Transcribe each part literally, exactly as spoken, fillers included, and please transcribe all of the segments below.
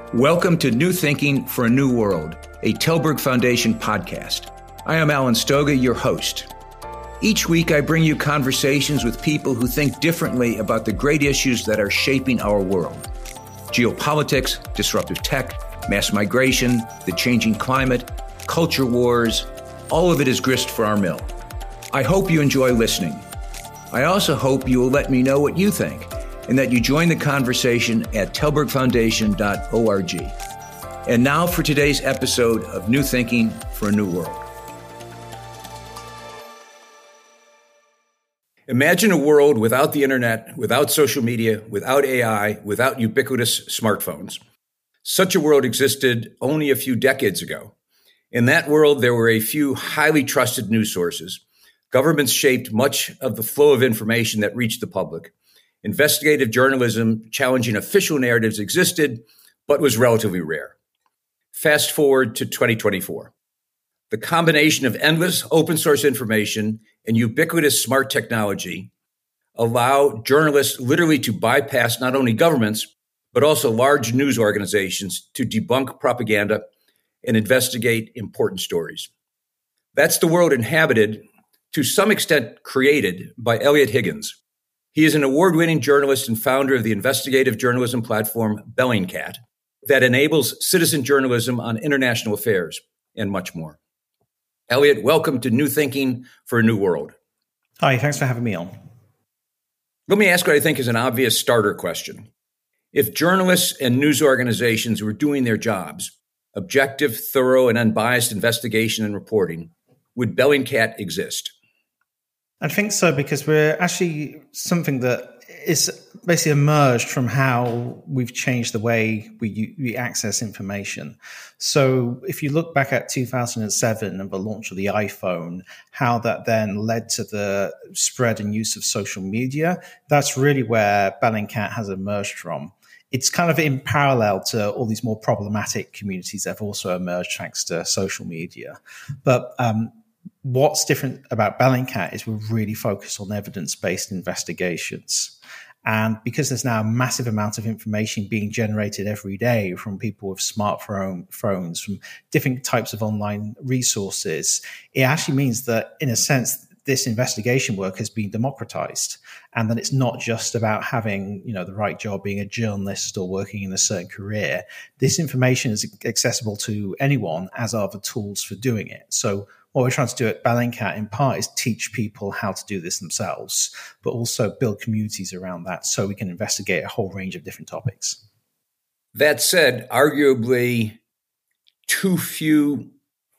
Welcome to New Thinking for a New World, a Telberg Foundation podcast. I am Alan Stoga, your host. Each week, I bring you conversations with people who think differently about the great issues that are shaping our world. Geopolitics, disruptive tech, mass migration, the changing climate, culture wars, all of it is grist for our mill. I hope you enjoy listening. I also hope you will let me know what you think and that you join the conversation at telberg foundation dot org. And now for today's episode of New Thinking for a New World. Imagine a world without the internet, without social media, without A I, without ubiquitous smartphones. Such a world existed only a few decades ago. In that world, there were a few highly trusted news sources. Governments shaped much of the flow of information that reached the public. Investigative journalism challenging official narratives existed, but was relatively rare. Fast forward to twenty twenty-four. The combination of endless open source information and ubiquitous smart technology allow journalists literally to bypass not only governments, but also large news organizations to debunk propaganda and investigate important stories. That's the world inhabited, to some extent created, by Eliot Higgins. He is an award-winning journalist and founder of the investigative journalism platform Bellingcat that enables citizen journalism on international affairs and much more. Eliot, welcome to New Thinking for a New World. Hi, thanks for having me on. Let me ask what I think is an obvious starter question. If journalists and news organizations were doing their jobs, objective, thorough, and unbiased investigation and reporting, would Bellingcat exist? I think so, because we're actually something that is basically emerged from how we've changed the way we, we access information. So if you look back at two thousand seven and the launch of the iPhone, how that then led to the spread and use of social media, that's really where Bellingcat has emerged from. It's kind of in parallel to all these more problematic communities that have also emerged thanks to social media. But um, what's different about Bellingcat is we're really focused on evidence-based investigations. And because there's now a massive amount of information being generated every day from people with smartphone phones, from different types of online resources, it actually means that, in a sense, this investigation work has been democratized, and that it's not just about having, you know, the right job, being a journalist or working in a certain career. This information is accessible to anyone, as are the tools for doing it. So what we're trying to do at Bellingcat, in part, is teach people how to do this themselves, but also build communities around that so we can investigate a whole range of different topics. That said, arguably too few,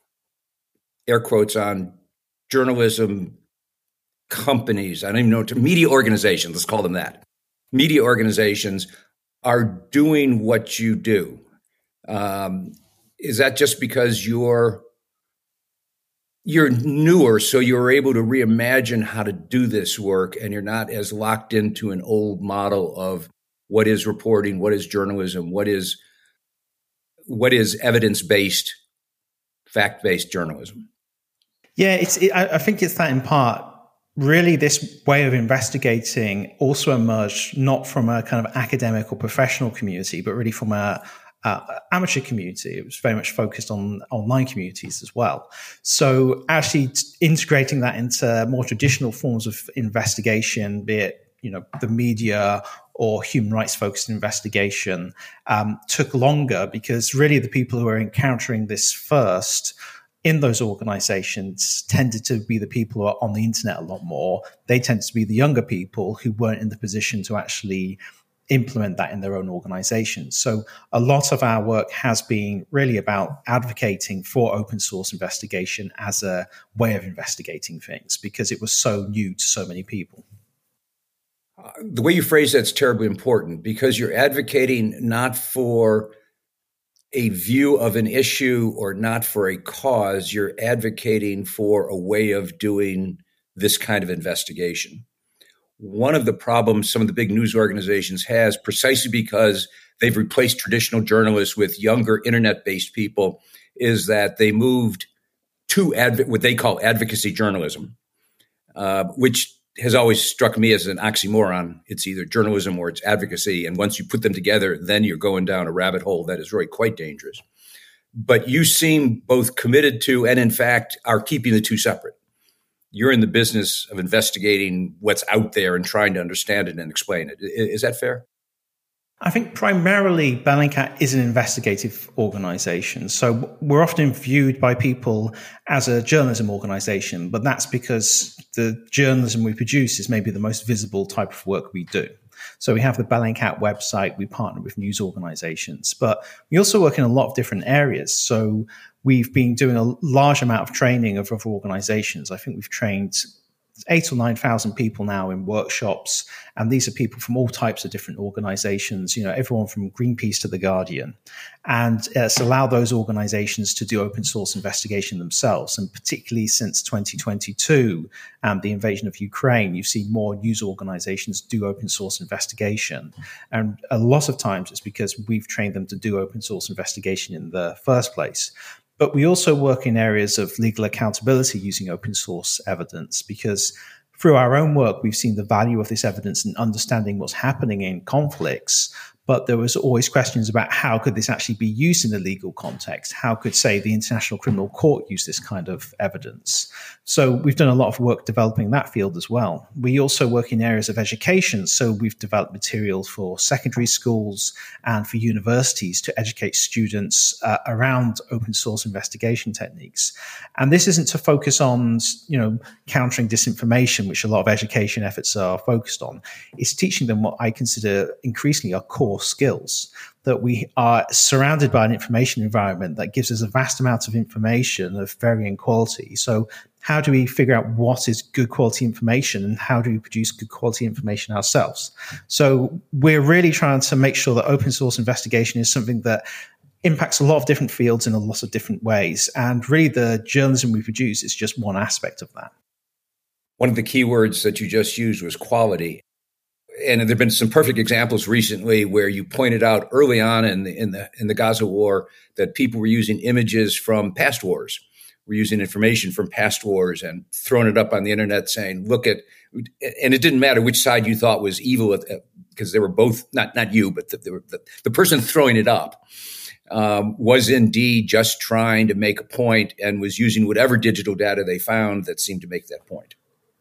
air quotes on, journalism companies, I don't even know, to media organizations, let's call them that. Media organizations are doing what you do. Um, is that just because you're you're newer, so you're able to reimagine how to do this work, and you're not as locked into an old model of what is reporting, what is journalism, what is what is evidence-based, fact-based journalism? Yeah, it's. It, I think it's that in part. Really, this way of investigating also emerged not from a kind of academic or professional community, but really from a Uh, amateur community. It was very much focused on online communities as well. So actually t- integrating that into more traditional forms of investigation, be it, you know, the media or human rights focused investigation, um, took longer, because really the people who are encountering this first in those organizations tended to be the people who are on the internet a lot more. They tended to be the younger people who weren't in the position to actually implement that in their own organizations. So a lot of our work has been really about advocating for open source investigation as a way of investigating things, because it was so new to so many people. Uh, the way you phrase that's terribly important, because you're advocating not for a view of an issue or not for a cause, you're advocating for a way of doing this kind of investigation. One of the problems some of the big news organizations has, precisely because they've replaced traditional journalists with younger internet-based people, is that they moved to adv- what they call advocacy journalism, uh, which has always struck me as an oxymoron. It's either journalism or it's advocacy. And once you put them together, then you're going down a rabbit hole that is really quite dangerous. But you seem both committed to and, in fact, are keeping the two separate. You're in the business of investigating what's out there and trying to understand it and explain it. Is that fair? I think primarily Bellingcat is an investigative organization. So we're often viewed by people as a journalism organization, but that's because the journalism we produce is maybe the most visible type of work we do. So we have the Bellingcat website, we partner with news organizations, but we also work in a lot of different areas. So we've been doing a large amount of training of other organizations. I think we've trained eight or nine thousand people now in workshops, and these are people from all types of different organizations, you know, everyone from Greenpeace to The Guardian. And it's allowed those organizations to do open source investigation themselves. And particularly since twenty twenty-two and the invasion of Ukraine, you've seen more news organizations do open source investigation. And a lot of times it's because we've trained them to do open source investigation in the first place. But we also work in areas of legal accountability using open source evidence, because through our own work, we've seen the value of this evidence and understanding what's happening in conflicts. But there was always questions about how could this actually be used in a legal context? How could, say, the International Criminal Court use this kind of evidence? So we've done a lot of work developing that field as well. We also work in areas of education. So we've developed materials for secondary schools and for universities to educate students uh, around open source investigation techniques. And this isn't to focus on, you know, countering disinformation, which a lot of education efforts are focused on. It's teaching them what I consider increasingly are core skills, that we are surrounded by an information environment that gives us a vast amount of information of varying quality. So how do we figure out what is good quality information and how do we produce good quality information ourselves? So we're really trying to make sure that open source investigation is something that impacts a lot of different fields in a lot of different ways. And really the journalism we produce is just one aspect of that. One of the key words that you just used was quality. And there have been some perfect examples recently where you pointed out early on in the, in the in the Gaza war that people were using images from past wars, were using information from past wars and throwing it up on the internet saying, look at, and it didn't matter which side you thought was evil because they were both, not not you, but the, the, the person throwing it up um, was indeed just trying to make a point and was using whatever digital data they found that seemed to make that point.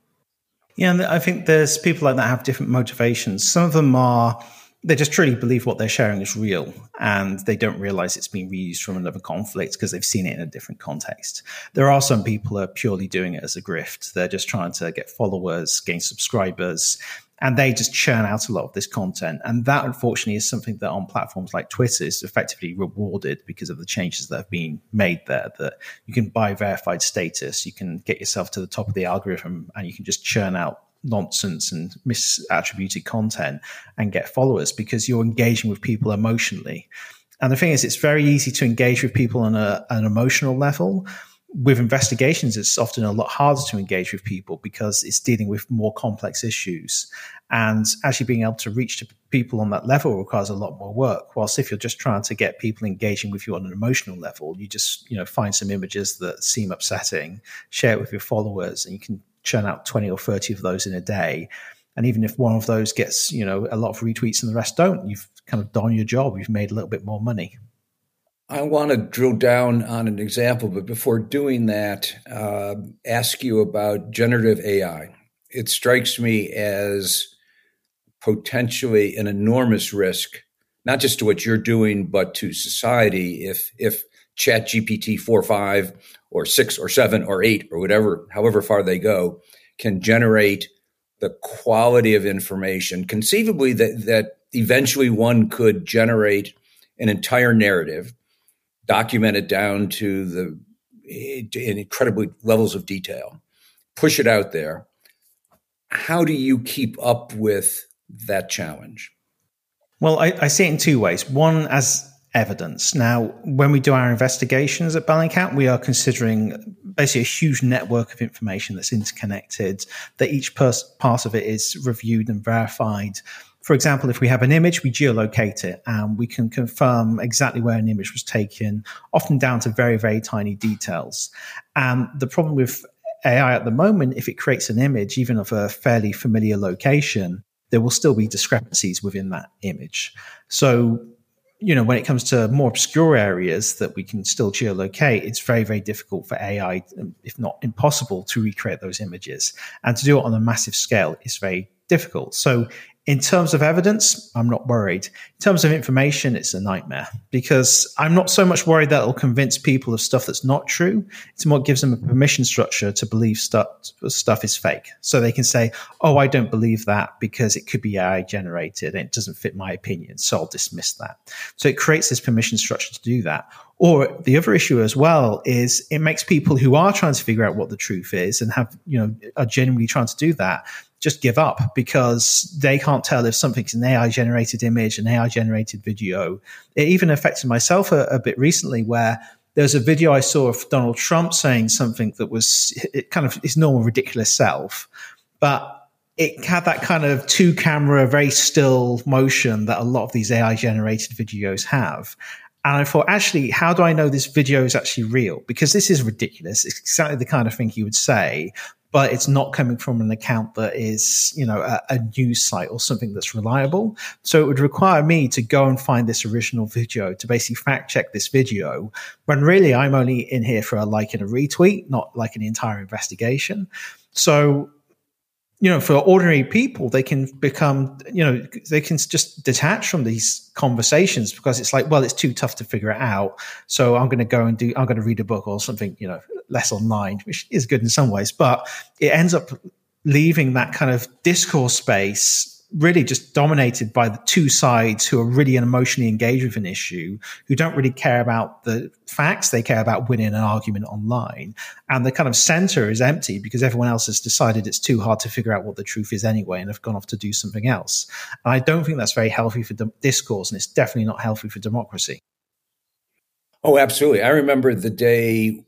Yeah, and I think there's people like that have different motivations. Some of them are, they just truly believe what they're sharing is real and they don't realize it's being reused from another conflict because they've seen it in a different context. There are some people who are purely doing it as a grift. They're just trying to get followers, gain subscribers, and they just churn out a lot of this content. And that, unfortunately, is something that on platforms like Twitter is effectively rewarded because of the changes that have been made there, that you can buy verified status, you can get yourself to the top of the algorithm, and you can just churn out nonsense and misattributed content and get followers because you're engaging with people emotionally. And the thing is, it's very easy to engage with people on a, an emotional level. With investigations, it's often a lot harder to engage with people because it's dealing with more complex issues. And actually being able to reach to people on that level requires a lot more work. Whilst if you're just trying to get people engaging with you on an emotional level, you just, you know, find some images that seem upsetting, share it with your followers, and you can churn out twenty or thirty of those in a day. And even if one of those gets, you know, a lot of retweets and the rest don't, you've kind of done your job. You've made a little bit more money. I want to drill down on an example, but before doing that, uh, ask you about generative A I. It strikes me as potentially an enormous risk, not just to what you're doing, but to society. If if ChatGPT four or five or six or seven or eight or whatever, however far they go, can generate the quality of information, conceivably that that eventually one could generate an entire narrative, document it down to the in incredibly levels of detail, push it out there. How do you keep up with that challenge? Well, I, I see it in two ways. One, as evidence. Now, when we do our investigations at Bellingcat, we are considering basically a huge network of information that's interconnected, that each pers- part of it is reviewed and verified. For example, if we have an image, we geolocate it and we can confirm exactly where an image was taken, often down to very, very tiny details. And the problem with A I at the moment, if it creates an image, even of a fairly familiar location, there will still be discrepancies within that image. So, you know, when it comes to more obscure areas that we can still geolocate, it's very, very difficult for A I, if not impossible, to recreate those images. And to do it on a massive scale is very difficult. So in terms of evidence, I'm not worried. In terms of information, it's a nightmare because I'm not so much worried that it'll convince people of stuff that's not true. It's more gives them a permission structure to believe stuff, stuff is fake. So they can say, oh, I don't believe that because it could be A I generated and it doesn't fit my opinion. So I'll dismiss that. So it creates this permission structure to do that. Or the other issue as well is it makes people who are trying to figure out what the truth is and have, you know, are genuinely trying to do that, just give up because they can't tell if something's an A I generated image, an A I generated video. It even affected myself a, a bit recently where there's a video I saw of Donald Trump saying something that was it kind of his normal ridiculous self, but it had that kind of two camera, very still motion that a lot of these A I generated videos have. And I thought, actually, how do I know this video is actually real? Because this is ridiculous. It's exactly the kind of thing he would say, but it's not coming from an account that is, you know, a, a news site or something that's reliable. So it would require me to go and find this original video to basically fact check this video when really I'm only in here for a like and a retweet, not like an entire investigation. So, you know, for ordinary people, they can become, you know, they can just detach from these conversations because it's like, well, it's too tough to figure it out. So I'm going to go and do, I'm going to read a book or something, you know, less online, which is good in some ways, but it ends up leaving that kind of discourse space really just dominated by the two sides who are really emotionally engaged with an issue, who don't really care about the facts. They care about winning an argument online. And the kind of center is empty because everyone else has decided it's too hard to figure out what the truth is anyway and have gone off to do something else. And I don't think that's very healthy for de- discourse, and it's definitely not healthy for democracy. Oh, absolutely. I remember the day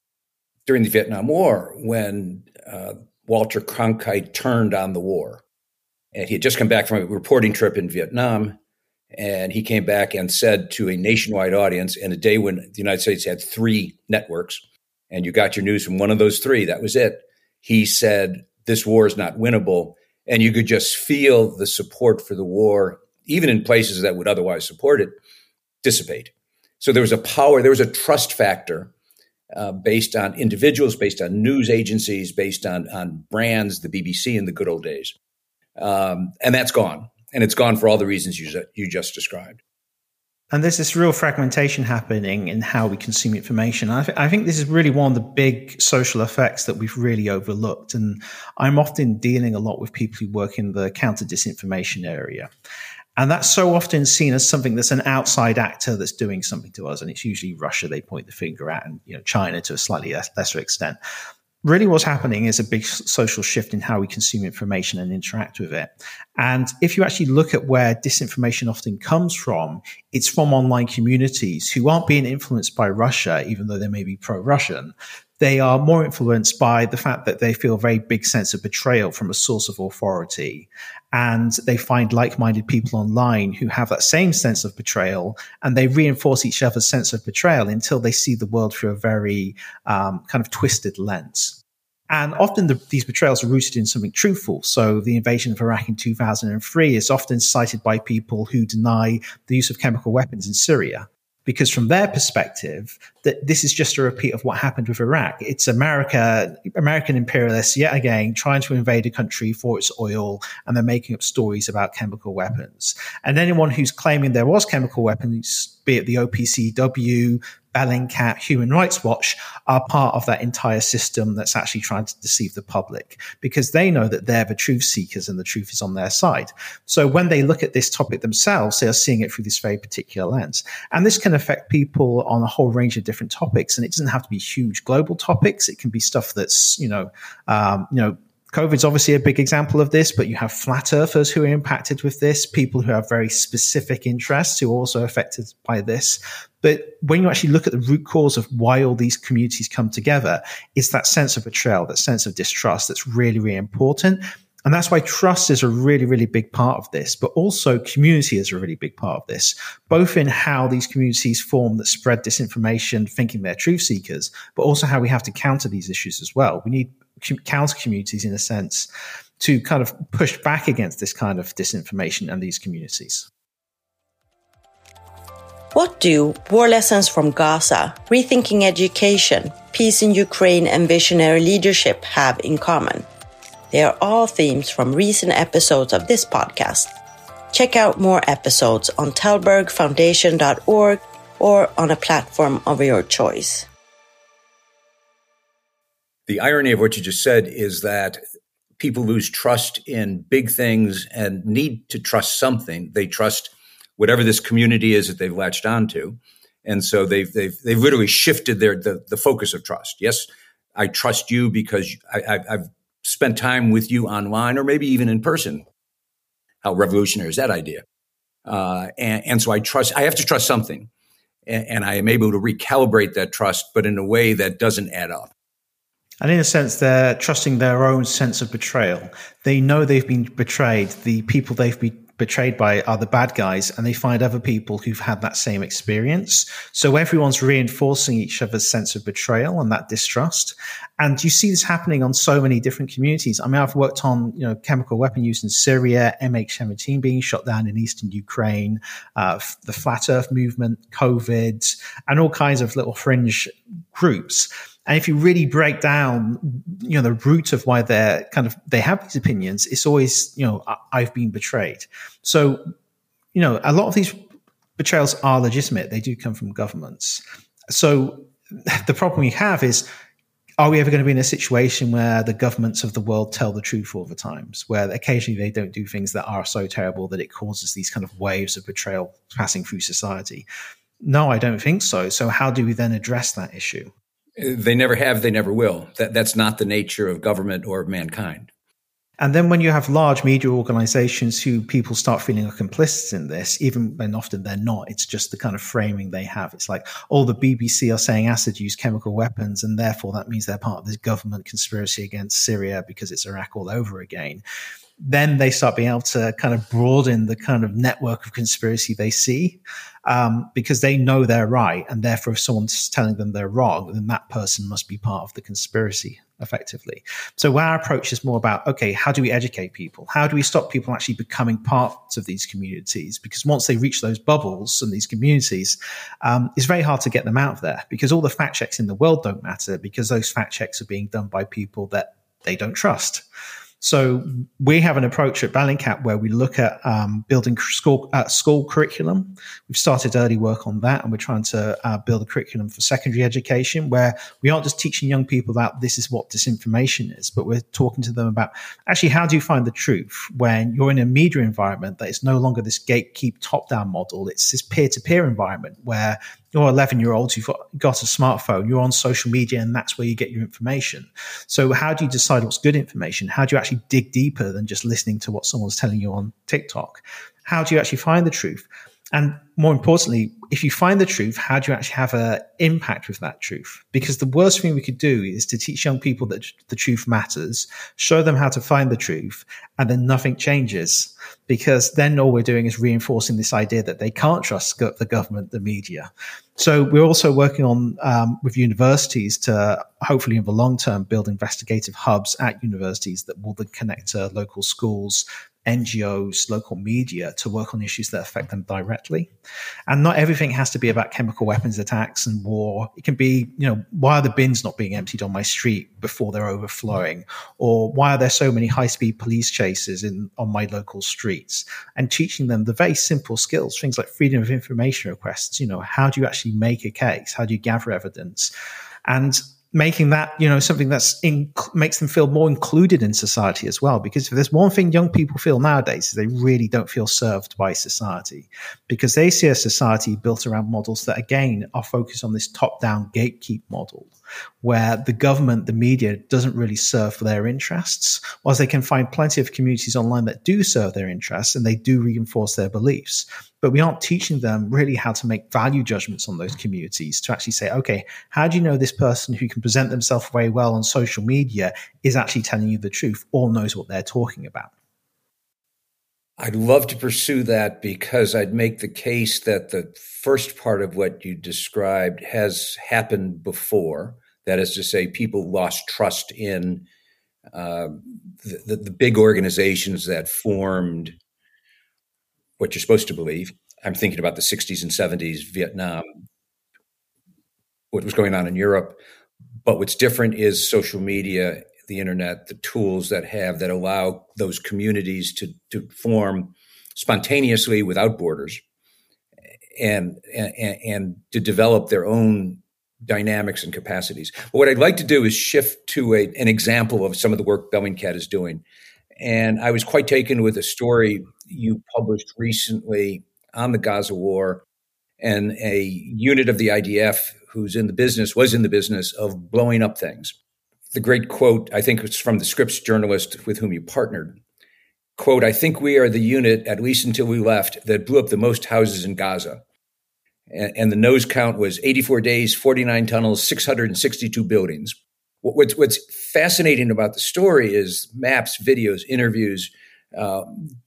during the Vietnam War when uh, Walter Cronkite turned on the war. And he had just come back from a reporting trip in Vietnam, and he came back and said to a nationwide audience in a day when the United States had three networks, and you got your news from one of those three, that was it. He said, this war is not winnable. And you could just feel the support for the war, even in places that would otherwise support it, dissipate. So there was a power, there was a trust factor uh, based on individuals, based on news agencies, based on, on brands, the B B C in the good old days. Um, and that's gone. And it's gone for all the reasons you, you just described. And there's this real fragmentation happening in how we consume information. I, th- I think this is really one of the big social effects that we've really overlooked. And I'm often dealing a lot with people who work in the counter disinformation area. And that's so often seen as something that's an outside actor that's doing something to us. And it's usually Russia they point the finger at, and you know, China to a slightly lesser extent. Really what's happening is a big social shift in how we consume information and interact with it. And if you actually look at where disinformation often comes from, it's from online communities who aren't being influenced by Russia, even though they may be pro-Russian. They are more influenced by the fact that they feel a very big sense of betrayal from a source of authority. And they find like-minded people online who have that same sense of betrayal, and they reinforce each other's sense of betrayal until they see the world through a very um, kind of twisted lens. And often the, these betrayals are rooted in something truthful. So the invasion of Iraq in two thousand three is often cited by people who deny the use of chemical weapons in Syria, because from their perspective, that this is just a repeat of what happened with Iraq. It's America, American imperialists yet again trying to invade a country for its oil, and they're making up stories about chemical weapons. And anyone who's claiming there was chemical weapons, be it the O P C W, Bellingcat, Human Rights Watch, are part of that entire system that's actually trying to deceive the public, because they know that they're the truth seekers and the truth is on their side. So when they look at this topic themselves, they are seeing it through this very particular lens. And this can affect people on a whole range of different topics. And it doesn't have to be huge global topics. It can be stuff that's, you know, um, you know, COVID's obviously a big example of this, but you have flat earthers who are impacted with this, people who have very specific interests who are also affected by this. But when you actually look at the root cause of why all these communities come together, it's that sense of betrayal, that sense of distrust that's really, really important. And that's why trust is a really, really big part of this, but also community is a really big part of this, both in how these communities form that spread disinformation, thinking they're truth seekers, but also how we have to counter these issues as well. We need counter communities, in a sense, to kind of push back against this kind of disinformation and these communities. What do War Lessons from Gaza, Rethinking Education, Peace in Ukraine and Visionary Leadership have in common? They are all themes from recent episodes of this podcast. Check out more episodes on Tallberg Foundation dot org or on a platform of your choice. The irony of what you just said is that people lose trust in big things and need to trust something. They trust whatever this community is that they've latched onto. And so they've, they've, they've literally shifted their, the, the focus of trust. Yes, I trust you because I, I, I've spent time with you online or maybe even in person. How revolutionary is that idea? Uh, and, and so I trust, I have to trust something. And, and I am able to recalibrate that trust, but in a way that doesn't add up. And in a sense, they're trusting their own sense of betrayal. They know they've been betrayed. The people they've been betrayed by are the bad guys, and they find other people who've had that same experience. So everyone's reinforcing each other's sense of betrayal and that distrust. And you see this happening on so many different communities. I mean, I've worked on, you know, chemical weapon use in Syria, M H seventeen being shot down in eastern Ukraine, uh, the Flat Earth movement, COVID, and all kinds of little fringe groups. And if you really break down, you know, the root of why they're kind of, they have these opinions, it's always, you know, I've been betrayed. So, you know, a lot of these betrayals are legitimate. They do come from governments. So the problem we have is, are we ever going to be in a situation where the governments of the world tell the truth all the times, where occasionally they don't do things that are so terrible that it causes these kind of waves of betrayal passing through society? No, I don't think so. So how do we then address that issue? They never have, they never will. That, that's not the nature of government or of mankind. And then when you have large media organizations who people start feeling are complicit in this, even when often they're not, it's just the kind of framing they have. It's like, oh, the B B C are saying Assad used chemical weapons, and therefore that means they're part of this government conspiracy against Syria because it's Iraq all over again. Then they start being able to kind of broaden the kind of network of conspiracy they see, um, because they know they're right. And therefore, if someone's telling them they're wrong, then that person must be part of the conspiracy effectively. So our approach is more about, okay, how do we educate people? How do we stop people actually becoming parts of these communities? Because once they reach those bubbles and these communities, um, it's very hard to get them out of there, because all the fact checks in the world don't matter, because those fact checks are being done by people that they don't trust. So we have an approach at Bellingcat where we look at um, building school, uh, school curriculum. We've started early work on that, and we're trying to uh, build a curriculum for secondary education where we aren't just teaching young people about this is what disinformation is, but we're talking to them about actually how do you find the truth when you're in a media environment that is no longer this gatekeep top-down model. It's this peer-to-peer environment where you're eleven-year-olds, you've got, got a smartphone, you're on social media, and that's where you get your information. So how do you decide what's good information? How do you actually dig deeper than just listening to what someone's telling you on TikTok? How do you actually find the truth? And more importantly, if you find the truth, how do you actually have an impact with that truth? Because the worst thing we could do is to teach young people that the truth matters, show them how to find the truth, and then nothing changes. Because then all we're doing is reinforcing this idea that they can't trust the government, the media. So we're also working on um, with universities to hopefully in the long term build investigative hubs at universities that will then connect to local schools, N G Os, local media to work on issues that affect them directly. And not everything has to be about chemical weapons attacks and war. It can be, you know, why are the bins not being emptied on my street before they're overflowing? Or why are there so many high-speed police chases in on my local streets? And teaching them the very simple skills, things like freedom of information requests. You know, how do you actually make a case? How do you gather evidence? And making that, you know, something that's in, makes them feel more included in society as well. Because if there's one thing young people feel nowadays, is they really don't feel served by society, because they see a society built around models that, again, are focused on this top-down gatekeep model. where the government, the media, doesn't really serve their interests, whilst they can find plenty of communities online that do serve their interests and they do reinforce their beliefs. But we aren't teaching them really how to make value judgments on those communities, to actually say, okay, how do you know this person who can present themselves very well on social media is actually telling you the truth or knows what they're talking about? I'd love to pursue that, because I'd make the case that the first part of what you described has happened before. That is to say, people lost trust in uh, the, the, the big organizations that formed what you're supposed to believe. I'm thinking about the sixties and seventies, Vietnam, what was going on in Europe. But what's different is social media, the internet, the tools that have that allow those communities to, to form spontaneously without borders and, and, and to develop their own dynamics and capacities. But what I'd like to do is shift to a, an example of some of the work Bellingcat is doing. And I was quite taken with a story you published recently on the Gaza war, and a unit of the I D F who's in the business, was in the business of blowing up things. The great quote, I think it's from the Scripps journalist with whom you partnered. Quote, "I think we are the unit, at least until we left, that blew up the most houses in Gaza." And, and the nose count was eighty-four days, forty-nine tunnels, six hundred sixty-two buildings. What's, what's fascinating about the story is maps, videos, interviews, uh,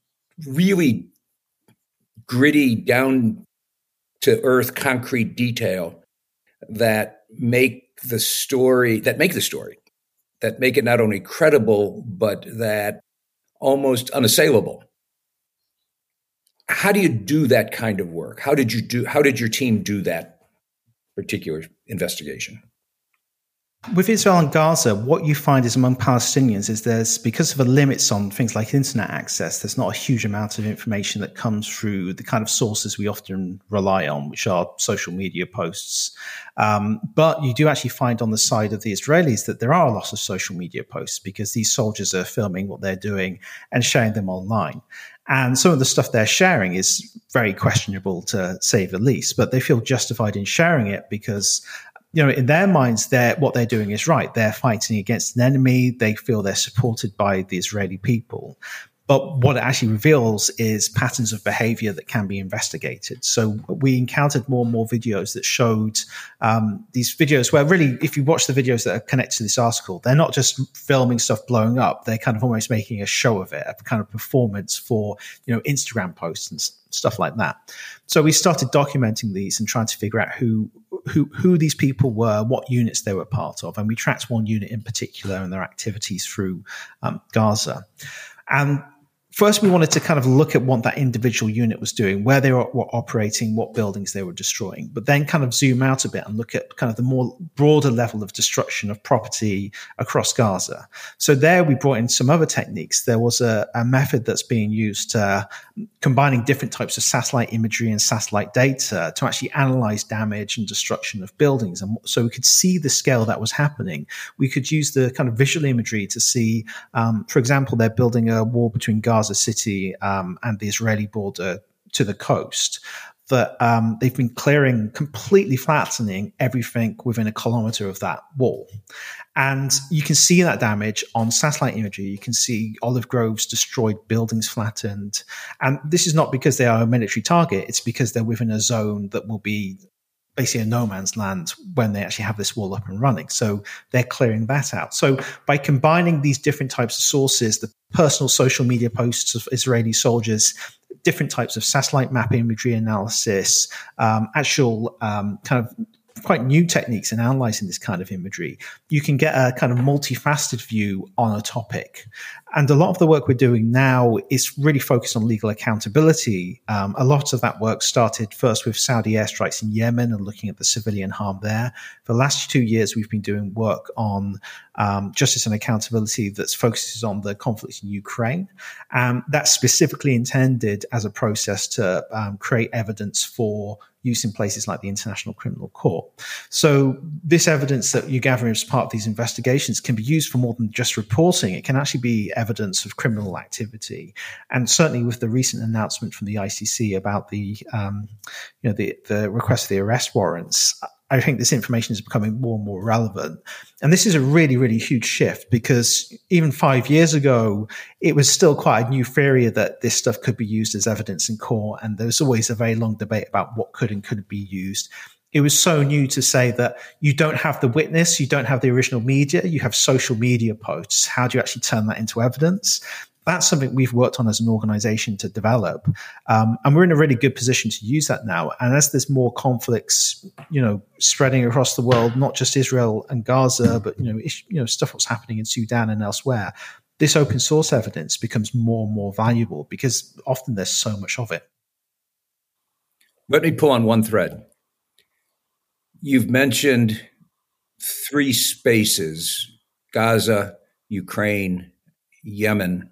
really gritty, down to earth, concrete detail that make the story, that make the story, that make it not only credible, but that almost unassailable. How do you do that kind of work? How did you do, how did your team do that particular investigation? With Israel and Gaza, what you find is among Palestinians is there's, because of the limits on things like internet access, there's not a huge amount of information that comes through the kind of sources we often rely on, which are social media posts. Um, but you do actually find on the side of the Israelis that there are a lot of social media posts, because these soldiers are filming what they're doing and sharing them online. And some of the stuff they're sharing is very questionable, to say the least, but they feel justified in sharing it because, you know, in their minds, they're, what they're doing is right. They're fighting against an enemy. They feel they're supported by the Israeli people. But what it actually reveals is patterns of behavior that can be investigated. So we encountered more and more videos that showed um, these videos where really, if you watch the videos that are connected to this article, they're not just filming stuff blowing up. They're kind of almost making a show of it, a kind of performance for, you know, Instagram posts and stuff like that. So we started documenting these and trying to figure out who who who these people were, what units they were part of. And we tracked one unit in particular and their activities through um, Gaza. And first, we wanted to kind of look at what that individual unit was doing, where they were, were operating, what buildings they were destroying, but then kind of zoom out a bit and look at kind of the more broader level of destruction of property across Gaza. So there we brought in some other techniques. There was a, a method that's being used uh, combining different types of satellite imagery and satellite data to actually analyze damage and destruction of buildings. And so we could see the scale that was happening. We could use the kind of visual imagery to see, um, for example, they're building a wall between Gaza City um, and the Israeli border to the coast, that um, they've been clearing, completely flattening everything within a kilometer of that wall. And you can see that damage on satellite imagery. You can see olive groves destroyed, buildings flattened. And this is not because they are a military target. It's because they're within a zone that will be basically a no man's land when they actually have this wall up and running. So they're clearing that out. So by combining these different types of sources, the personal social media posts of Israeli soldiers, different types of satellite map imagery analysis, um, actual um, kind of quite new techniques in analyzing this kind of imagery, you can get a kind of multifaceted view on a topic. And a lot of the work we're doing now is really focused on legal accountability. Um, a lot of that work started first with Saudi airstrikes in Yemen and looking at the civilian harm there. For the last two years, we've been doing work on um, justice and accountability that focuses on the conflict in Ukraine. Um, that's specifically intended as a process to um, create evidence for use in places like the International Criminal Court. So this evidence that you gather as part of these investigations can be used for more than just reporting. It can actually be evidence of criminal activity. And certainly with the recent announcement from the I C C about the, um, you know, the, the request for the arrest warrants, I think this information is becoming more and more relevant. And this is a really, really huge shift, because even five years ago, it was still quite a new theory that this stuff could be used as evidence in court. And there was always a very long debate about what could and couldn't be used. It was so new to say that you don't have the witness, you don't have the original media, you have social media posts. How do you actually turn that into evidence? That's something we've worked on as an organization to develop. Um, and we're in a really good position to use that now. And as there's more conflicts, you know, spreading across the world, not just Israel and Gaza, but, you know, ish, you know, stuff what's happening in Sudan and elsewhere, this open source evidence becomes more and more valuable because often there's so much of it. Let me pull on one thread. You've mentioned three spaces: Gaza, Ukraine, Yemen.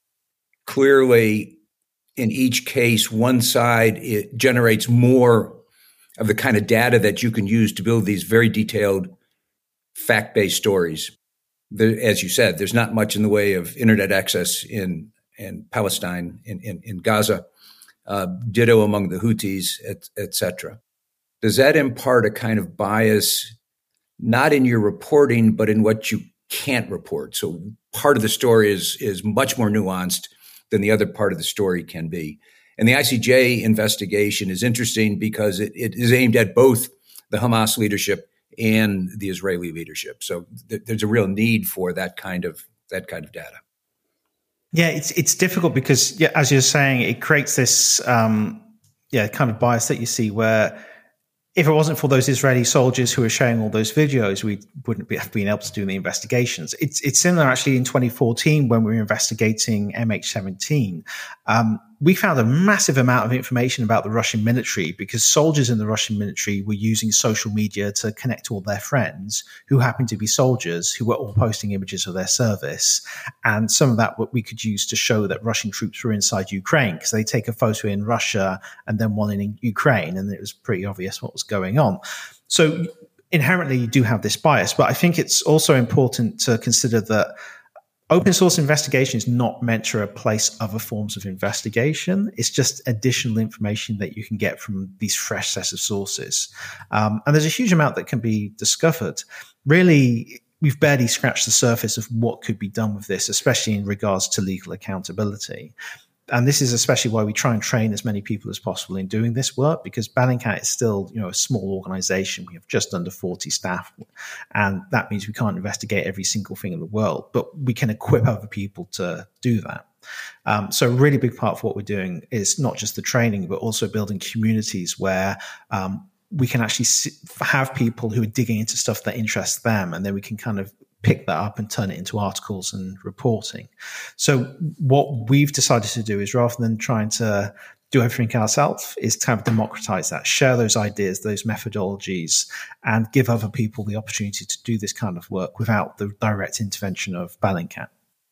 Clearly, in each case, one side, it generates more of the kind of data that you can use to build these very detailed, fact-based stories. There, as you said, there's not much in the way of internet access in, in Palestine, in, in, in Gaza, uh, ditto among the Houthis, et, et cetera. Does that impart a kind of bias, not in your reporting, but in what you can't report? So part of the story is, is much more nuanced than the other part of the story can be. And the I C J investigation is interesting because it, it is aimed at both the Hamas leadership and the Israeli leadership. So th- there's a real need for that kind of that kind of data. Yeah, it's it's difficult because, yeah, as you're saying, it creates this um, yeah kind of bias that you see where, if it wasn't for those Israeli soldiers who are sharing all those videos, we wouldn't be, have been able to do the investigations. It's it's similar actually in twenty fourteen when we were investigating M H seventeen. Um, we found a massive amount of information about the Russian military because soldiers in the Russian military were using social media to connect to all their friends who happened to be soldiers who were all posting images of their service. And some of that we could use to show that Russian troops were inside Ukraine because they take a photo in Russia and then one in Ukraine, and it was pretty obvious what was going on. So inherently you do have this bias, but I think it's also important to consider that open source investigation is not meant to replace other forms of investigation. It's just additional information that you can get from these fresh sets of sources. Um, and there's a huge amount that can be discovered. Really, we've barely scratched the surface of what could be done with this, especially in regards to legal accountability. And this is especially why we try and train as many people as possible in doing this work, because Bellingcat is still, you know, a small organization. We have just under forty staff, and that means we can't investigate every single thing in the world, but we can equip other people to do that. Um, so a really big part of what we're doing is not just the training, but also building communities where um, we can actually see, have people who are digging into stuff that interests them, and then we can kind of pick that up and turn it into articles and reporting. So what we've decided to do is, rather than trying to do everything ourselves, is to kind of democratize that, share those ideas, those methodologies, and give other people the opportunity to do this kind of work without the direct intervention of Bellingcat.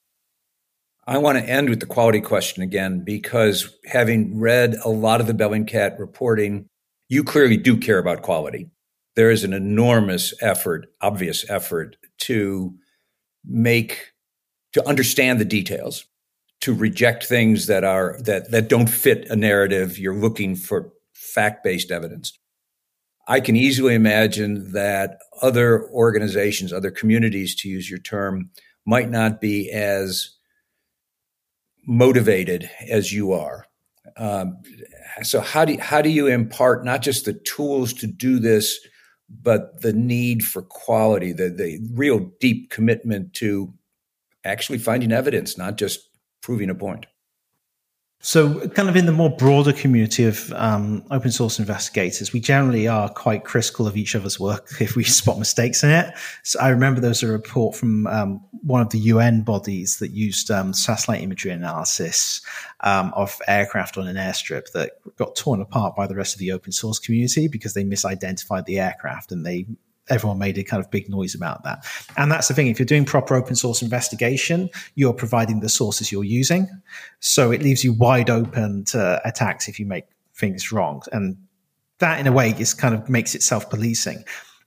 I want to end with the quality question again, because having read a lot of the Bellingcat reporting, you clearly do care about quality. There is an enormous effort, obvious effort, to make, to understand the details, to reject things that are, that, that don't fit a narrative. You're looking for fact-based evidence. I can easily imagine that other organizations, other communities, to use your term, might not be as motivated as you are. Um, so how do you, how do you impart not just the tools to do this, but the need for quality, the, the real deep commitment to actually finding evidence, not just proving a point? So kind of in the more broader community of um, open source investigators, we generally are quite critical of each other's work if we spot mistakes in it. So I remember there was a report from um, one of the U N bodies that used um, satellite imagery analysis um, of aircraft on an airstrip that got torn apart by the rest of the open source community because they misidentified the aircraft, and they everyone made a kind of big noise about that. And that's the thing. If you're doing proper open source investigation, you're providing the sources you're using. So it leaves you wide open to attacks if you make things wrong. And that in a way is kind of makes it self-policing.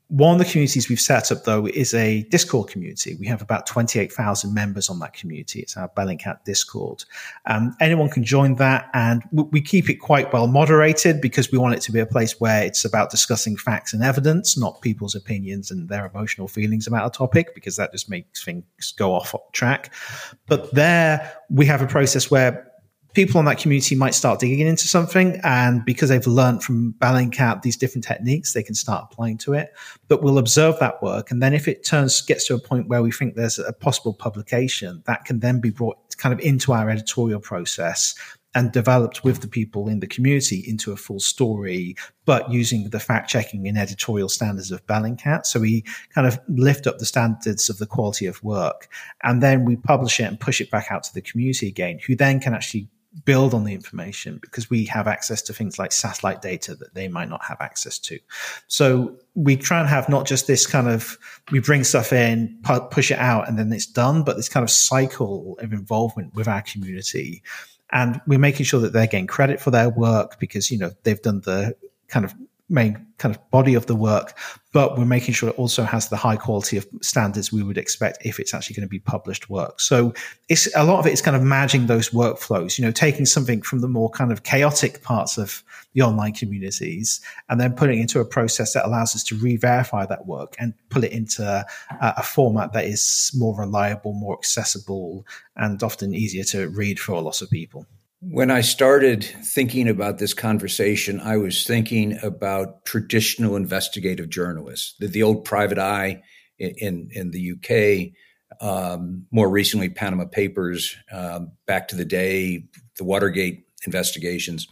One of the communities we've set up, though, is a Discord community. We have about twenty-eight thousand members on that community. It's our Bellingcat Discord. Um, anyone can join that, and we keep it quite well moderated because we want it to be a place where it's about discussing facts and evidence, not people's opinions and their emotional feelings about a topic, because that just makes things go off track. But there we have a process where people on that community might start digging into something, and because they've learned from Bellingcat these different techniques, they can start applying to it. But we'll observe that work, and then if it turns gets to a point where we think there's a possible publication, that can then be brought kind of into our editorial process and developed with the people in the community into a full story, but using the fact-checking and editorial standards of Bellingcat. So we kind of lift up the standards of the quality of work, and then we publish it and push it back out to the community again, who then can actually build on the information because we have access to things like satellite data that they might not have access to. So we try and have not just this kind of, we bring stuff in, pu- push it out, and then it's done, but this kind of cycle of involvement with our community. And we're making sure that they're getting credit for their work because, you know, they've done the kind of main kind of body of the work, but we're making sure it also has the high quality of standards we would expect if it's actually going to be published work. So it's a lot of it is kind of managing those workflows, you know, taking something from the more kind of chaotic parts of the online communities and then putting it into a process that allows us to re-verify that work and put it into a, a format that is more reliable, more accessible, and often easier to read for a lot of people. When I started thinking about this conversation, I was thinking about traditional investigative journalists, the, the old Private Eye in, in, in the U K, um, more recently Panama Papers, um, back to the day, the Watergate investigations.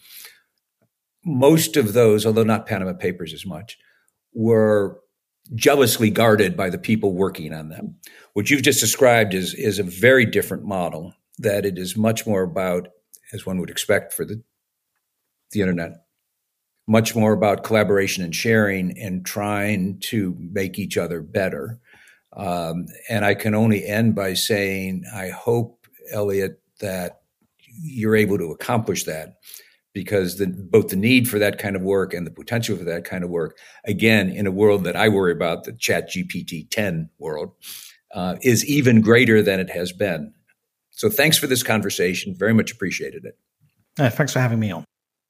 Most of those, although not Panama Papers as much, were jealously guarded by the people working on them. What you've just described is, is a very different model, that it is much more about, as one would expect for the the internet, much more about collaboration and sharing and trying to make each other better. Um, and I can only end by saying, I hope, Elliot, that you're able to accomplish that, because the, both the need for that kind of work and the potential for that kind of work, again, in a world that I worry about, the Chat G P T ten world, uh, is even greater than it has been. So thanks for this conversation. Very much appreciated it. Uh, thanks for having me on.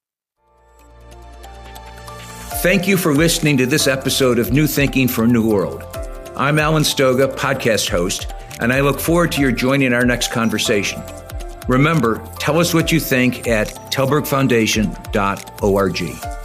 Thank you for listening to this episode of New Thinking for a New World. I'm Alan Stoga, podcast host, and I look forward to your joining our next conversation. Remember, tell us what you think at telberg foundation dot org.